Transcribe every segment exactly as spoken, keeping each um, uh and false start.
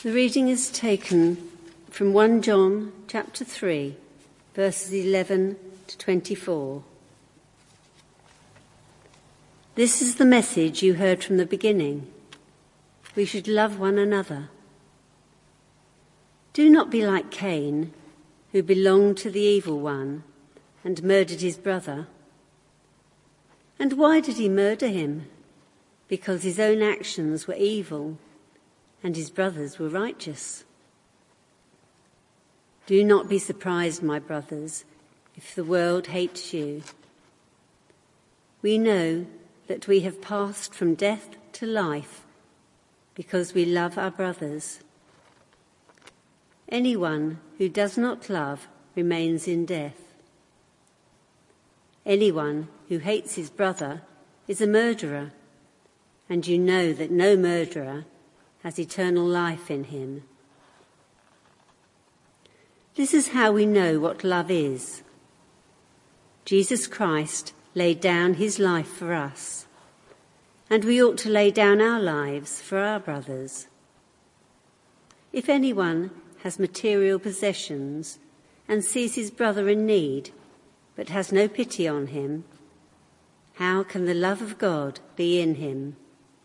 The reading is taken from First John chapter three, verses eleven to twenty-four. This is the message you heard from the beginning. We should love one another. Do not be like Cain, who belonged to the evil one and murdered his brother. And why did he murder him? Because his own actions were evil and his brothers were righteous. Do not be surprised, my brothers, if the world hates you. We know that we have passed from death to life because we love our brothers. Anyone who does not love remains in death. Anyone who hates his brother is a murderer, and you know that no murderer has eternal life in him. This is how we know what love is. Jesus Christ laid down his life for us, and we ought to lay down our lives for our brothers. If anyone has material possessions and sees his brother in need, but has no pity on him, how can the love of God be in him?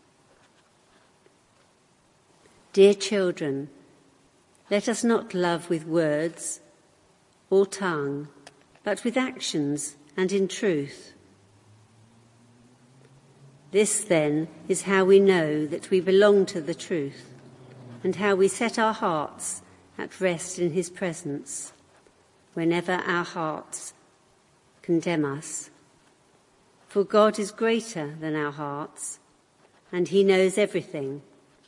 Dear children, let us not love with words or tongue, but with actions and in truth. This, then, is how we know that we belong to the truth, and how we set our hearts at rest in his presence, whenever our hearts condemn us. For God is greater than our hearts, and he knows everything.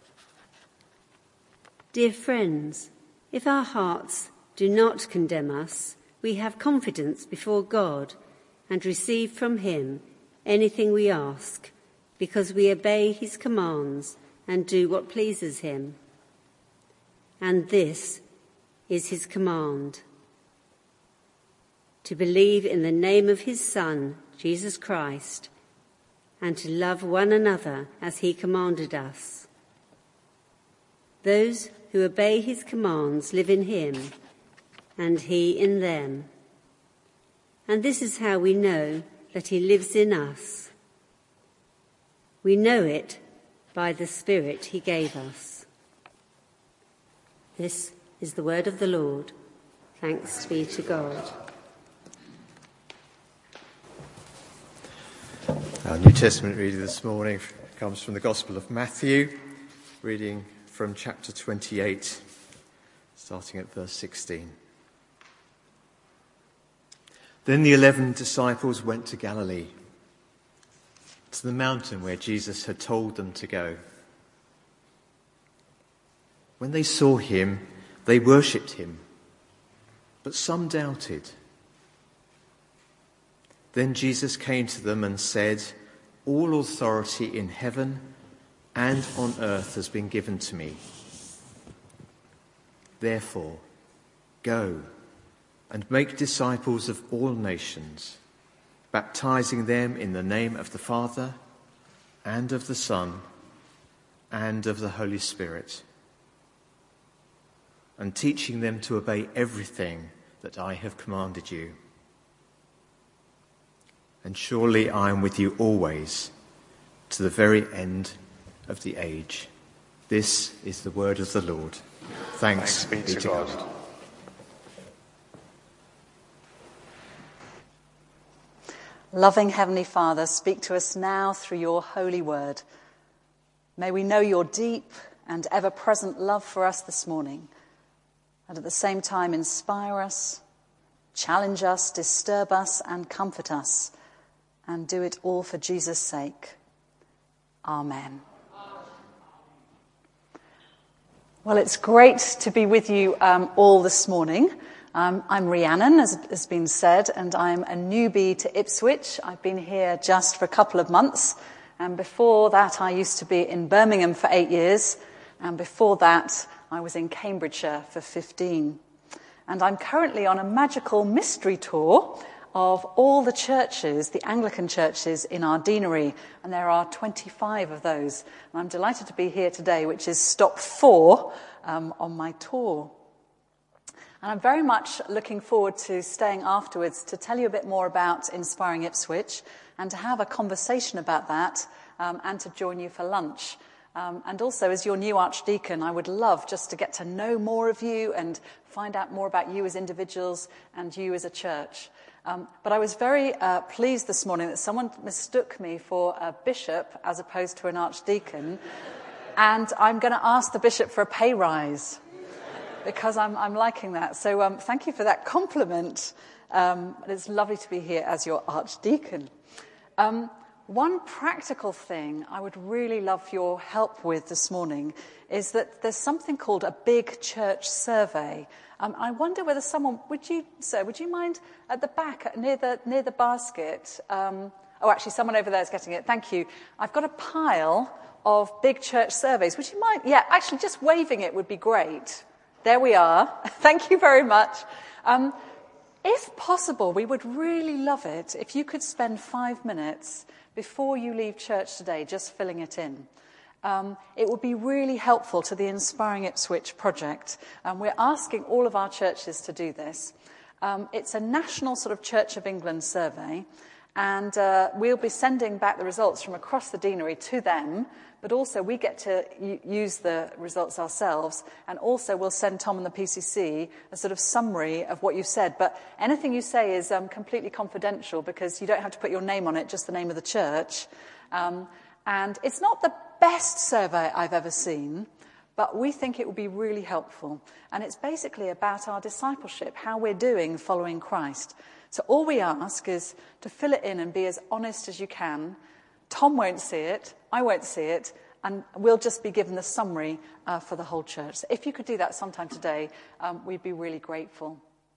Dear friends, if our hearts do not condemn us, we have confidence before God and receive from him anything we ask, because we obey his commands and do what pleases him. And this is his command: to believe in the name of his Son, Jesus Christ, and to love one another as he commanded us. Those who obey his commands live in him, and he in them. And this is how we know that he lives in us. We know it by the Spirit he gave us. This is the word of the Lord. Thanks be to God. Our New Testament reading this morning comes from the Gospel of Matthew, reading from chapter twenty-eight, starting at verse sixteen. Then the eleven disciples went to Galilee, to the mountain where Jesus had told them to go. When they saw him, they worshipped him, but some doubted. Then Jesus came to them and said, "All authority in heaven and on earth has been given to me. Therefore, go and make disciples of all nations, baptizing them in the name of the Father and of the Son and of the Holy Spirit, and teaching them to obey everything that I have commanded you. And surely I am with you always, to the very end of the age." This is the word of the Lord. Thanks, Thanks be, be to God. God. Loving Heavenly Father, speak to us now through your holy word. May we know your deep and ever-present love for us this morning, and at the same time inspire us, challenge us, disturb us, and comfort us, and do it all for Jesus' sake. Amen. Well, it's great to be with you um, all this morning. Um, I'm Rhiannon, as has been said, and I'm a newbie to Ipswich. I've been here just for a couple of months, and before that I used to be in Birmingham for eight years, and before that I was in Cambridgeshire for fifteen. And I'm currently on a magical mystery tour of all the churches, the Anglican churches in our deanery, and there are twenty-five of those. And I'm delighted to be here today, which is stop four um, on my tour. And I'm very much looking forward to staying afterwards to tell you a bit more about Inspiring Ipswich and to have a conversation about that um, and to join you for lunch. Um, and also, as your new archdeacon, I would love just to get to know more of you and find out more about you as individuals and you as a church. Um, but I was very uh, pleased this morning that someone mistook me for a bishop as opposed to an archdeacon. And I'm going to ask the bishop for a pay rise because I'm, I'm liking that. So um, thank you for that compliment. Um, it's lovely to be here as your archdeacon. Um, One practical thing I would really love your help with this morning is that there's something called a big church survey. Um, I wonder whether someone, would you, sir, would you mind at the back, near the near the basket? Um, oh, actually, someone over there is getting it. Thank you. I've got a pile of big church surveys. Would you mind? Yeah, actually, just waving it would be great. There we are. Thank you very much. Um, if possible, we would really love it if you could spend five minutes before you leave church today, just filling it in. Um, it would be really helpful to the Inspiring Ipswich project. Um, we're asking all of our churches to do this. Um, it's a national sort of Church of England survey, and uh, we'll be sending back the results from across the deanery to them, but also we get to u- use the results ourselves, and also we'll send Tom and the P C C a sort of summary of what you've said. But anything you say is um, completely confidential because you don't have to put your name on it, just the name of the church. Um, and it's not the best survey I've ever seen, but we think it will be really helpful. And it's basically about our discipleship, how we're doing following Christ. So all we ask is to fill it in and be as honest as you can. Tom won't see it, I won't see it, and we'll just be given the summary uh, for the whole church. So if you could do that sometime today, um, we'd be really grateful.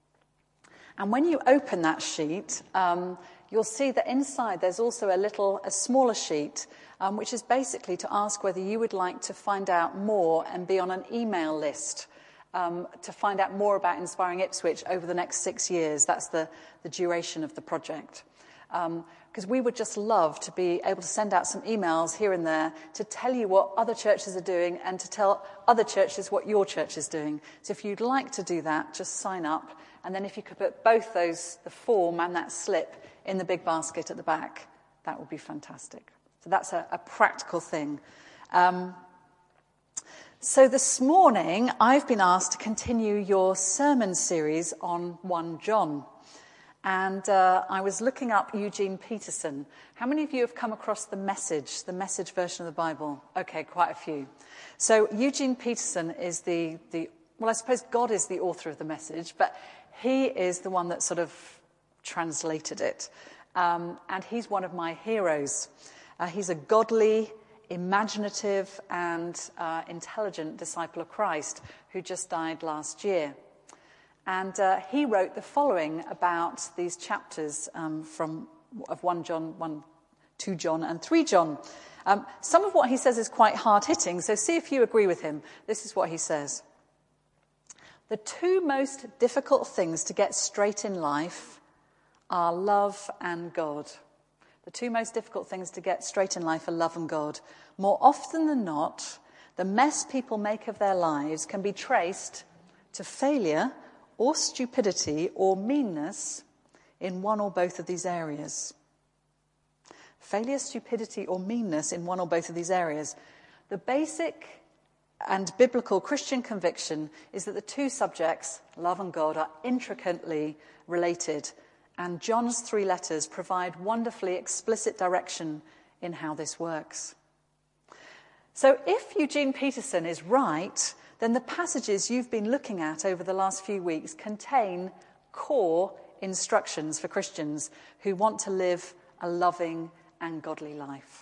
And when you open that sheet, um, you'll see that inside there's also a little, a smaller sheet, um, which is basically to ask whether you would like to find out more and be on an email list um, to find out more about Inspiring Ipswich over the next six years. That's the, the duration of the project. Um, because we would just love to be able to send out some emails here and there to tell you what other churches are doing and to tell other churches what your church is doing. So if you'd like to do that, just sign up. And then if you could put both those, the form and that slip, in the big basket at the back, that would be fantastic. So that's a, a practical thing. Um, so this morning, I've been asked to continue your sermon series on First John. And uh, I was looking up Eugene Peterson. How many of you have come across the Message, the Message version of the Bible? Okay, quite a few. So Eugene Peterson is the, the, well, I suppose God is the author of the Message, but he is the one that sort of translated it. Um, and he's one of my heroes. Uh, he's a godly, imaginative, and uh, intelligent disciple of Christ who just died last year. And uh, he wrote the following about these chapters um, from of First John, one, Second John, and Third John. Um, some of what he says is quite hard-hitting, so see if you agree with him. This is what he says. The two most difficult things to get straight in life are love and God. The two most difficult things to get straight in life are love and God. More often than not, the mess people make of their lives can be traced to failure or stupidity or meanness in one or both of these areas. Failure, stupidity, or meanness in one or both of these areas. The basic and biblical Christian conviction is that the two subjects, love and God, are intricately related, and John's three letters provide wonderfully explicit direction in how this works. So if Eugene Peterson is right, then the passages you've been looking at over the last few weeks contain core instructions for Christians who want to live a loving and godly life.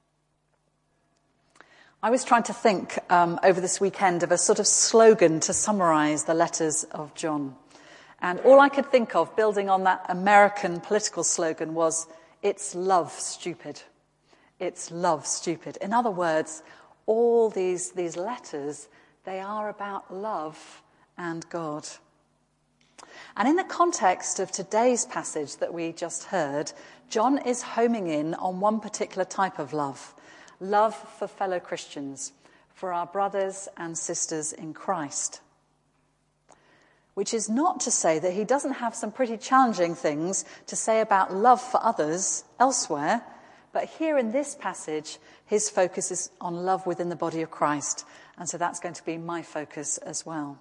I was trying to think um, over this weekend of a sort of slogan to summarize the letters of John. And all I could think of, building on that American political slogan, was, it's love, stupid. It's love, stupid. In other words, all these, these letters, they are about love and God. And in the context of today's passage that we just heard, John is homing in on one particular type of love, love for fellow Christians, for our brothers and sisters in Christ. Which is not to say that he doesn't have some pretty challenging things to say about love for others elsewhere, but here in this passage, his focus is on love within the body of Christ, and so that's going to be my focus as well.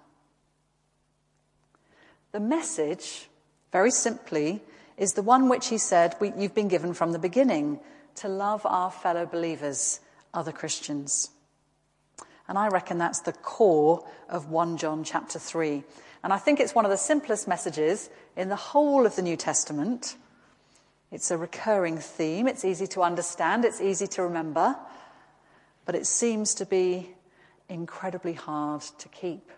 The message, very simply, is the one which he said we, you've been given from the beginning, to love our fellow believers, other Christians. And I reckon that's the core of First John chapter three. And I think it's one of the simplest messages in the whole of the New Testament. It's a recurring theme. It's easy to understand. It's easy to remember. But it seems to be incredibly hard to keep.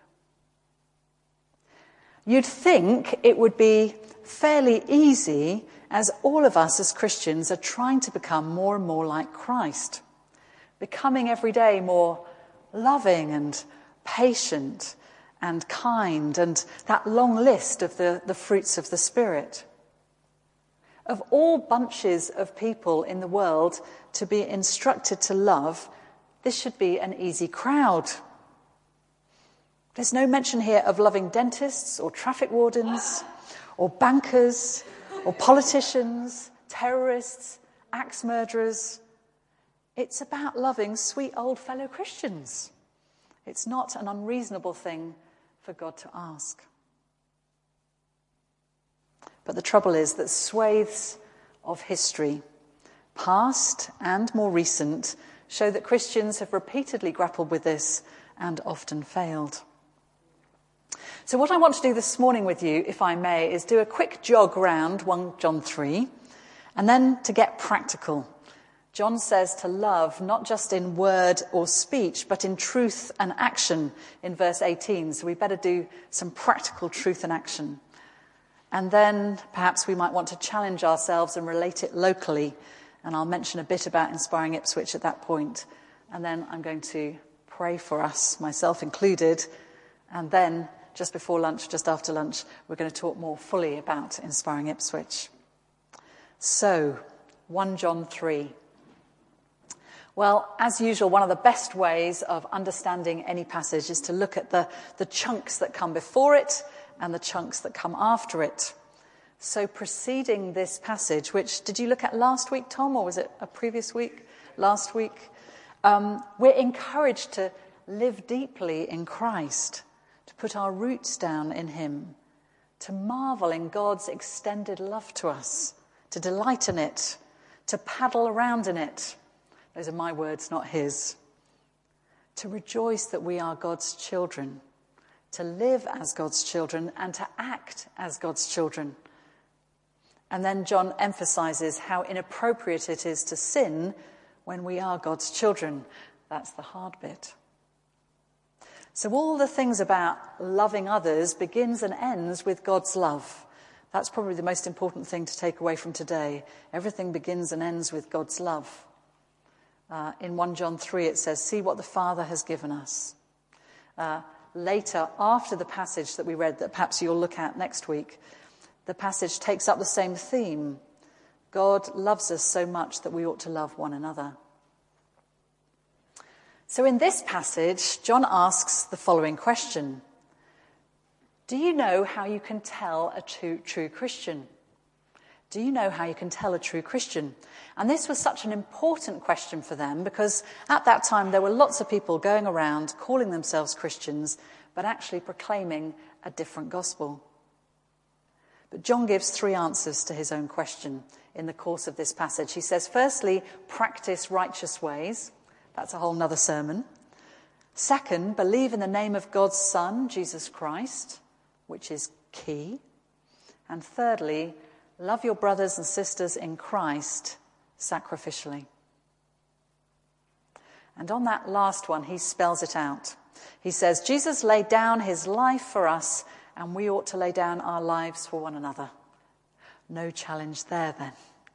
You'd think it would be fairly easy as all of us as Christians are trying to become more and more like Christ, becoming every day more loving and patient and kind, and that long list of the, the fruits of the Spirit. Of all bunches of people in the world to be instructed to love, this should be an easy crowd. There's no mention here of loving dentists or traffic wardens or bankers or politicians, terrorists, axe murderers. It's about loving sweet old fellow Christians. It's not an unreasonable thing for God to ask. But the trouble is that swathes of history, past and more recent, show that Christians have repeatedly grappled with this and often failed. So what I want to do this morning with you, if I may, is do a quick jog round First John three, and then to get practical. John says to love not just in word or speech, but in truth and action in verse eighteen. So we better do some practical truth and action. And then perhaps we might want to challenge ourselves and relate it locally. And I'll mention a bit about Inspiring Ipswich at that point. And then I'm going to pray for us, myself included. And then just before lunch, just after lunch, we're going to talk more fully about Inspiring Ipswich. So, First John three. Well, as usual, one of the best ways of understanding any passage is to look at the, the chunks that come before it and the chunks that come after it. So preceding this passage, which did you look at last week, Tom, or was it a previous week? Last week? Um, we're encouraged to live deeply in Christ, to put our roots down in him, to marvel in God's extended love to us, to delight in it, to paddle around in it. Those are my words, not his. To rejoice that we are God's children, to live as God's children, and to act as God's children. And then John emphasizes how inappropriate it is to sin when we are God's children. That's the hard bit. So all the things about loving others begins and ends with God's love. That's probably the most important thing to take away from today. Everything begins and ends with God's love. Uh, in First John three it says, see what the Father has given us. Uh, later, after the passage that we read, that perhaps you'll look at next week, the passage takes up the same theme. God loves us so much that we ought to love one another. So in this passage, John asks the following question. Do you know how you can tell a true, true Christian? Do you know how you can tell a true Christian? And this was such an important question for them because at that time there were lots of people going around calling themselves Christians but actually proclaiming a different gospel. But John gives three answers to his own question in the course of this passage. He says, firstly, practice righteous ways. That's a whole nother sermon. Second, believe in the name of God's Son, Jesus Christ, which is key. And thirdly, love your brothers and sisters in Christ sacrificially. And on that last one, he spells it out. He says, Jesus laid down his life for us, and we ought to lay down our lives for one another. No challenge there then.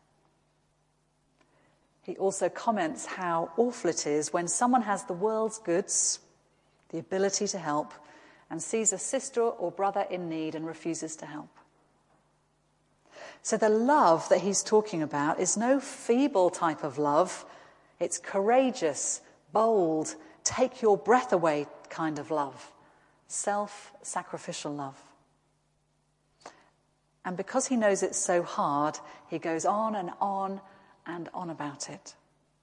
He also comments how awful it is when someone has the world's goods, the ability to help, and sees a sister or brother in need and refuses to help. So the love that he's talking about is no feeble type of love. It's courageous, bold, take your breath away kind of love, self-sacrificial love. And because he knows it's so hard, he goes on and on and on about it.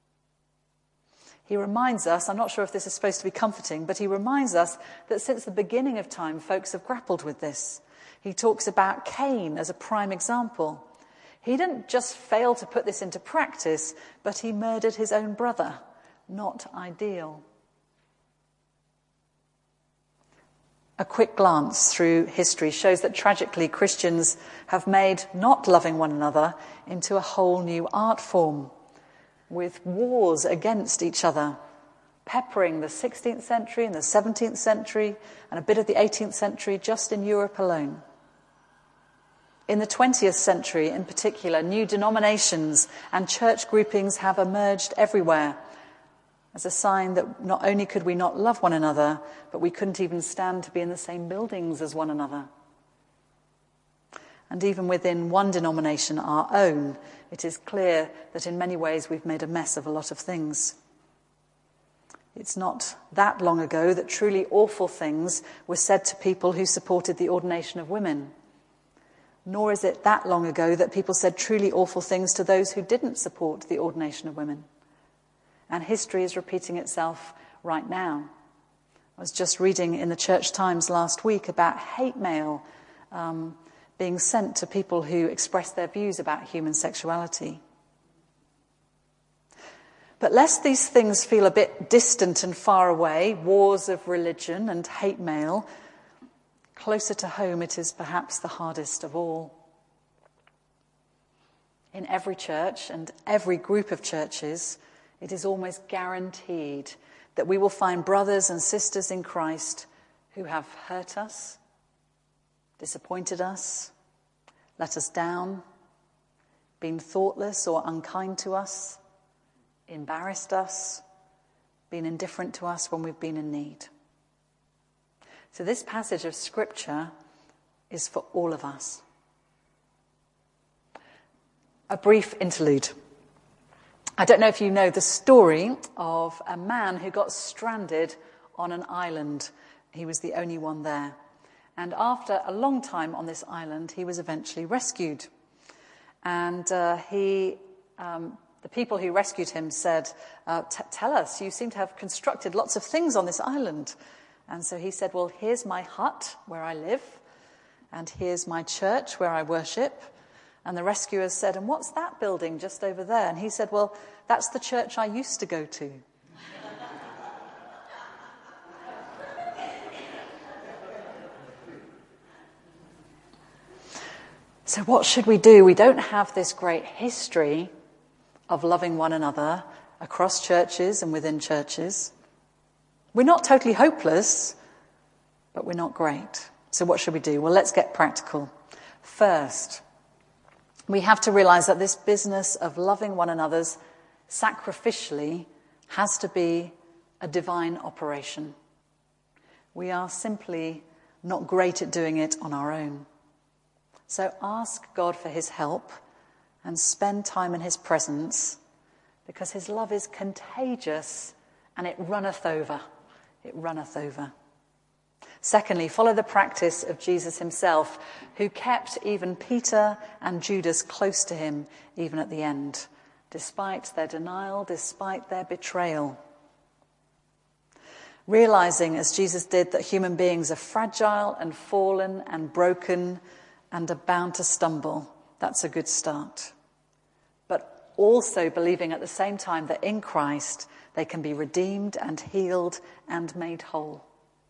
He reminds us, I'm not sure if this is supposed to be comforting, but he reminds us that since the beginning of time, folks have grappled with this. He talks about Cain as a prime example. He didn't just fail to put this into practice, but he murdered his own brother. Not ideal. A quick glance through history shows that tragically Christians have made not loving one another into a whole new art form, with wars against each other, peppering the sixteenth century and the seventeenth century and a bit of the eighteenth century just in Europe alone. In the twentieth century in particular, new denominations and church groupings have emerged everywhere as a sign that not only could we not love one another, but we couldn't even stand to be in the same buildings as one another. And even within one denomination, our own, it is clear that in many ways we've made a mess of a lot of things. It's not that long ago that truly awful things were said to people who supported the ordination of women. Nor is it that long ago that people said truly awful things to those who didn't support the ordination of women. And history is repeating itself right now. I was just reading in the Church Times last week about hate mail um, being sent to people who express their views about human sexuality. But lest these things feel a bit distant and far away, wars of religion and hate mail, closer to home it is perhaps the hardest of all. In every church and every group of churches, it is almost guaranteed that we will find brothers and sisters in Christ who have hurt us, disappointed us, let us down, been thoughtless or unkind to us, embarrassed us, been indifferent to us when we've been in need. So this passage of Scripture is for all of us. A brief interlude. I don't know if you know the story of a man who got stranded on an island. He was the only one there. And after a long time on this island, he was eventually rescued. And uh, he, um, the people who rescued him said, uh, t- tell us, you seem to have constructed lots of things on this island. And so he said, well, here's my hut where I live, and here's my church where I worship. And the rescuers said, and what's that building just over there? And he said, well, that's the church I used to go to. So what should we do? We don't have this great history of loving one another across churches and within churches. We're not totally hopeless, but we're not great. So what should we do? Well, let's get practical. First, we have to realize that this business of loving one another sacrificially has to be a divine operation. We are simply not great at doing it on our own. So ask God for his help and spend time in his presence, because his love is contagious and it runneth over. It runneth over. Secondly, follow the practice of Jesus himself, who kept even Peter and Judas close to him, even at the end, despite their denial, despite their betrayal. Realizing, as Jesus did, that human beings are fragile and fallen and broken and are bound to stumble, that's a good start. But also believing at the same time that in Christ they can be redeemed and healed and made whole.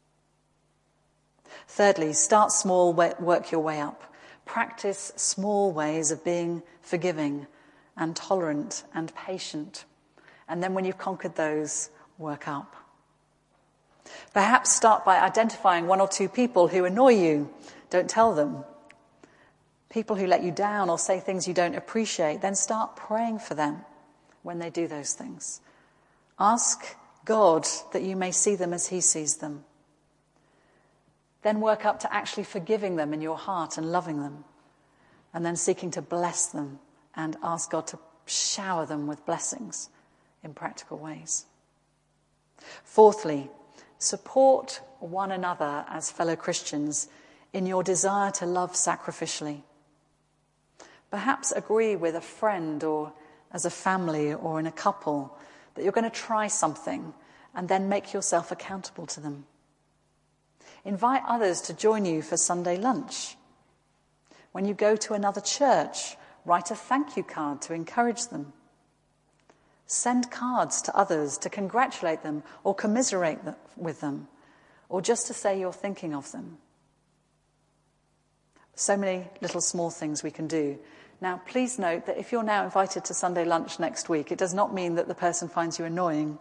Thirdly, start small, work your way up. Practice small ways of being forgiving and tolerant and patient. And then when you've conquered those, work up. Perhaps start by identifying one or two people who annoy you. Don't tell them. People who let you down or say things you don't appreciate, then start praying for them when they do those things. Ask God that you may see them as he sees them. Then work up to actually forgiving them in your heart and loving them. And then seeking to bless them and ask God to shower them with blessings in practical ways. Fourthly, support one another as fellow Christians in your desire to love sacrificially. Perhaps agree with a friend or as a family or in a couple that you're going to try something and then make yourself accountable to them. Invite others to join you for Sunday lunch. When you go to another church, write a thank you card to encourage them. Send cards to others to congratulate them or commiserate with them, or just to say you're thinking of them. So many little small things we can do. Now, please note that if you're now invited to Sunday lunch next week, it does not mean that the person finds you annoying.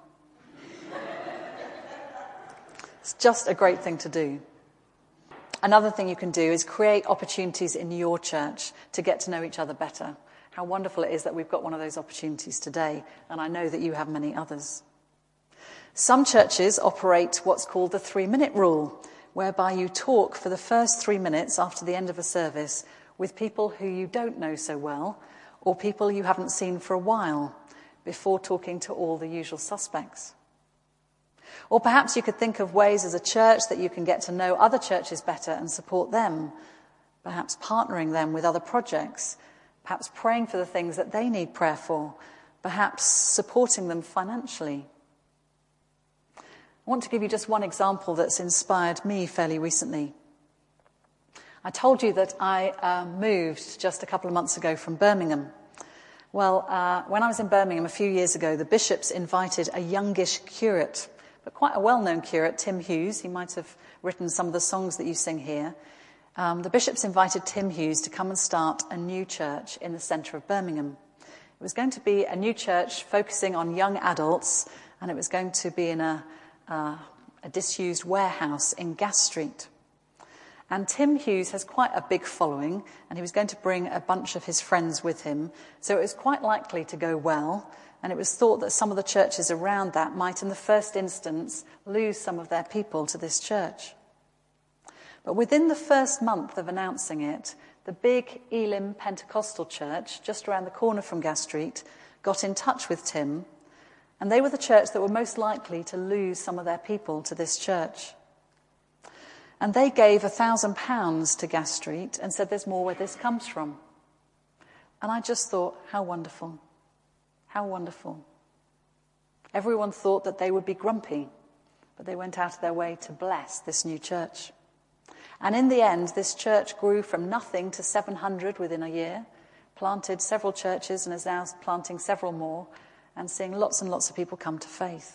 It's just a great thing to do. Another thing you can do is create opportunities in your church to get to know each other better. How wonderful it is that we've got one of those opportunities today, and I know that you have many others. Some churches operate what's called the three-minute rule, whereby you talk for the first three minutes after the end of a service with people who you don't know so well, or people you haven't seen for a while, before talking to all the usual suspects. Or perhaps you could think of ways as a church that you can get to know other churches better and support them, perhaps partnering them with other projects, perhaps praying for the things that they need prayer for, perhaps supporting them financially. I want to give you just one example that's inspired me fairly recently. I told you that I uh, moved just a couple of months ago from Birmingham. Well, uh, when I was in Birmingham a few years ago, the bishops invited a youngish curate, but quite a well-known curate, Tim Hughes. He might have written some of the songs that you sing here. Um, the bishops invited Tim Hughes to come and start a new church in the centre of Birmingham. It was going to be a new church focusing on young adults, and it was going to be in a, uh, a disused warehouse in Gas Street. And Tim Hughes has quite a big following, and he was going to bring a bunch of his friends with him, so it was quite likely to go well, and it was thought that some of the churches around that might, in the first instance, lose some of their people to this church. But within the first month of announcing it, the big Elim Pentecostal church, just around the corner from Gas Street, got in touch with Tim, and they were the church that were most likely to lose some of their people to this church. And they gave a thousand pounds to Gas Street and said, there's more where this comes from. And I just thought, how wonderful. How wonderful. Everyone thought that they would be grumpy, but they went out of their way to bless this new church. And in the end, this church grew from nothing to seven hundred within a year, planted several churches and is now planting several more and seeing lots and lots of people come to faith.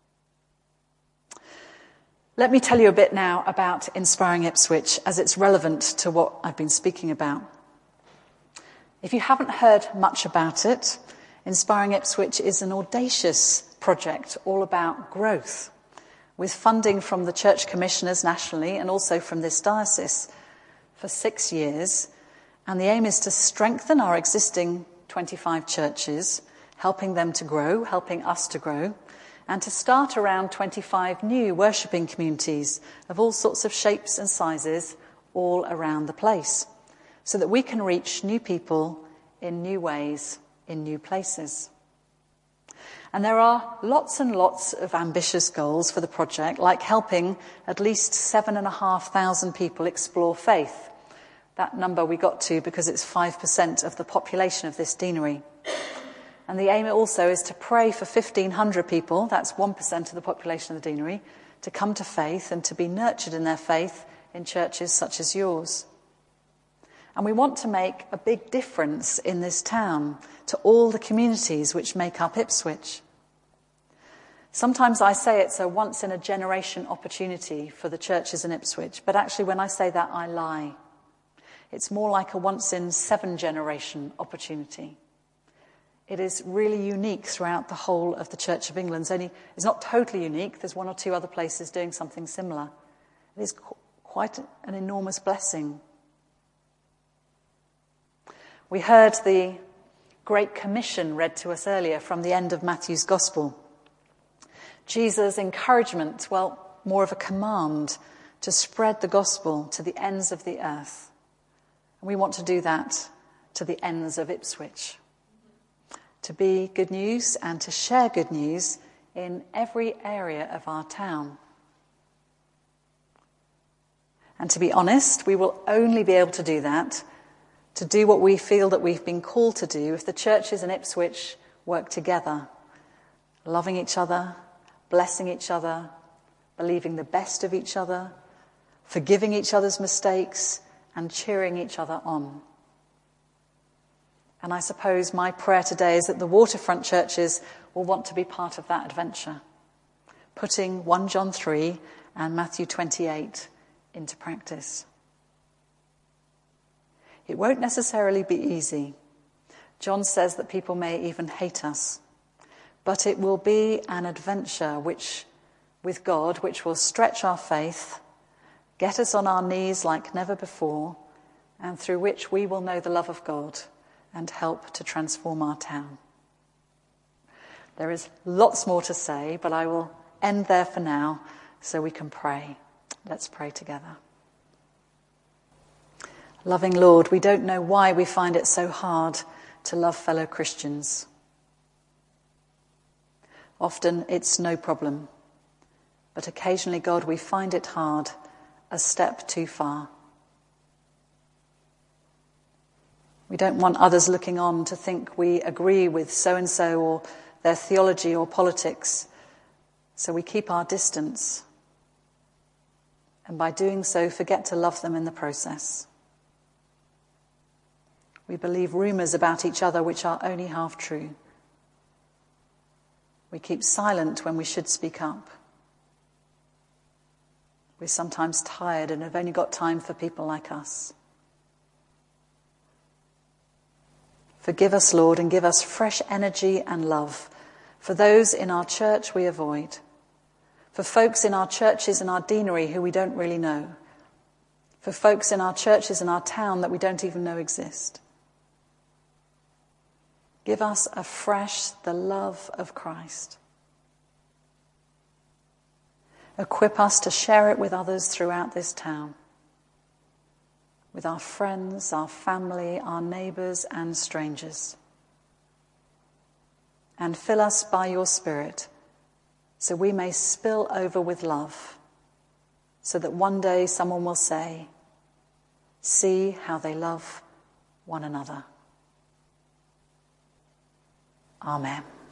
Let me tell you a bit now about Inspiring Ipswich, as it's relevant to what I've been speaking about. If you haven't heard much about it, Inspiring Ipswich is an audacious project all about growth, with funding from the church commissioners nationally and also from this diocese for six years. And the aim is to strengthen our existing twenty-five churches, helping them to grow, helping us to grow, and to start around twenty-five new worshipping communities of all sorts of shapes and sizes all around the place, so that we can reach new people in new ways, in new places. And there are lots and lots of ambitious goals for the project, like helping at least seven and a half thousand people explore faith. That number we got to because it's five percent of the population of this deanery. And the aim also is to pray for fifteen hundred people, that's one percent of the population of the deanery, to come to faith and to be nurtured in their faith in churches such as yours. And we want to make a big difference in this town to all the communities which make up Ipswich. Sometimes I say it's a once-in-a-generation opportunity for the churches in Ipswich, but actually when I say that, I lie. It's more like a once-in-seven-generation opportunity. It is really unique throughout the whole of the Church of England. It's, only, it's not totally unique. There's one or two other places doing something similar. It is qu- quite an enormous blessing. We heard the Great Commission read to us earlier from the end of Matthew's Gospel. Jesus' encouragement, well, more of a command to spread the gospel to the ends of the earth. And we want to do that to the ends of Ipswich. To be good news and to share good news in every area of our town. And to be honest, we will only be able to do that, to do what we feel that we've been called to do, if the churches in Ipswich work together, loving each other, blessing each other, believing the best of each other, forgiving each other's mistakes, and cheering each other on. And I suppose my prayer today is that the waterfront churches will want to be part of that adventure, putting First John three and Matthew twenty-eight into practice. It won't necessarily be easy. John says that people may even hate us, but it will be an adventure which, with God, which will stretch our faith, get us on our knees like never before, and through which we will know the love of God and help to transform our town. There is lots more to say, but I will end there for now so we can pray. Let's pray together. Loving Lord, we don't know why we find it so hard to love fellow Christians. Often it's no problem, but occasionally, God, we find it hard, a step too far. We don't want others looking on to think we agree with so-and-so or their theology or politics, so we keep our distance. And by doing so, forget to love them in the process. We believe rumours about each other which are only half true. We keep silent when we should speak up. We're sometimes tired and have only got time for people like us. Forgive us, Lord, and give us fresh energy and love for those in our church we avoid, for folks in our churches and our deanery who we don't really know, for folks in our churches and our town that we don't even know exist. Give us afresh the love of Christ. Equip us to share it with others throughout this town, with our friends, our family, our neighbours and strangers. And fill us by your Spirit so we may spill over with love, so that one day someone will say, "See how they love one another." Amen.